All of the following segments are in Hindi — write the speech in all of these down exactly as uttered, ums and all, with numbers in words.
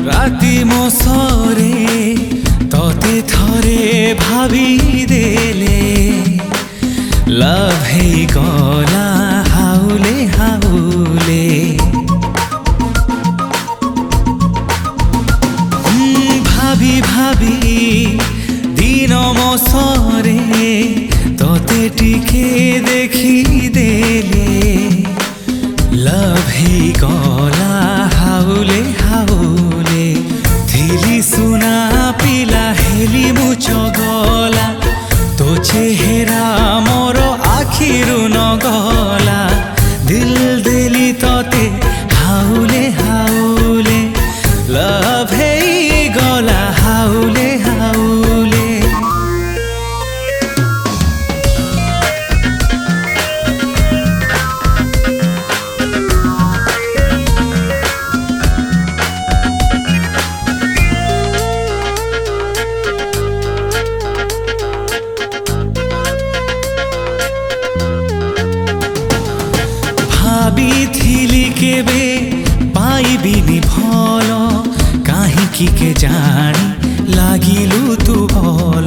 राति मो सरे तते थरे भाभी देले लव है गला हाउले हाउले भाभी भाभी दिन मो सरे तते टिके देखी देले लव है गला हाउले हाउले थिली सुना पिला हेली मुच गला तो चेहरा मोर आखिरु न गला दिल देली तते हाउले हाउले लव है गला हाउले हाउले भाभी थिली केबे पाइबिनी भल काहींकि के जानी लागिलु तू भल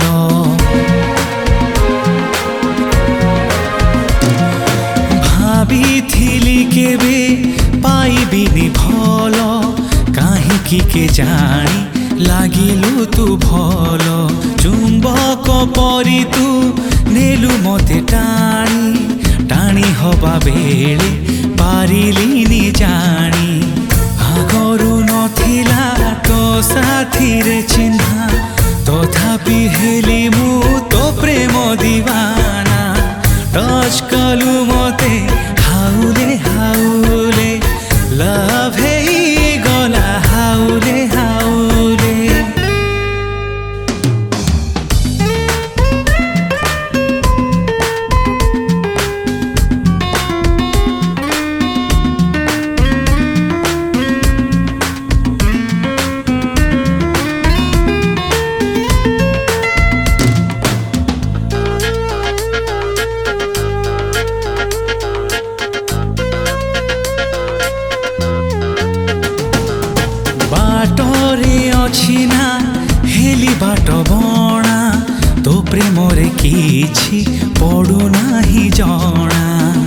भाभी थिली केबे पाइबिनी भल काहींकि के जानी लागिलु तू भल चुंबक परी तू नेलु मते टाणी टाणी हवा बेले पारिलिनी जानी आगरू नथिला तो साथी रे चिन्हा तथापि हेली मु तो प्रेम दीवाना टच कलु मते हाउले हाउले लव है गला हाउले हाउले बाटरे अछि ना हेली बाट बणा तो प्रेमरे किछि पडु नाही जणा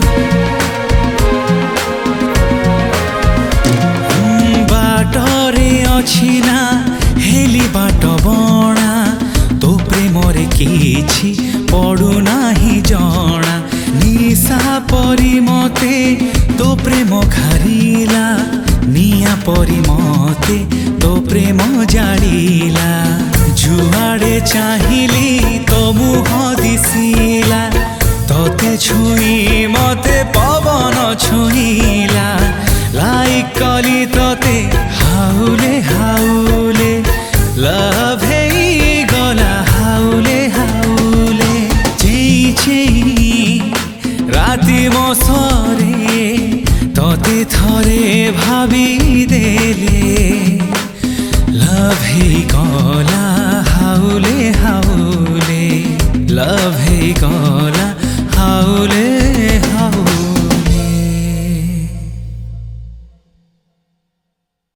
बाटरे अछि ना हेली बाट बणा तो प्रेमरे किछि पडु नाही जणा निशा परि मते तो प्रेम खारिला निया परी मते तो प्रेम जाड़िला जुआड़े चाहिली तो मुह दिसिला तोते छुई मते पवन छुईला लाइक कली तोते हाउले हाउले लव है गला हाउले हाउले चेई चेई राति मो सरे तते थरे भाभी देले लव है गला हाउले हाउले लव है गला हाउले हाउले।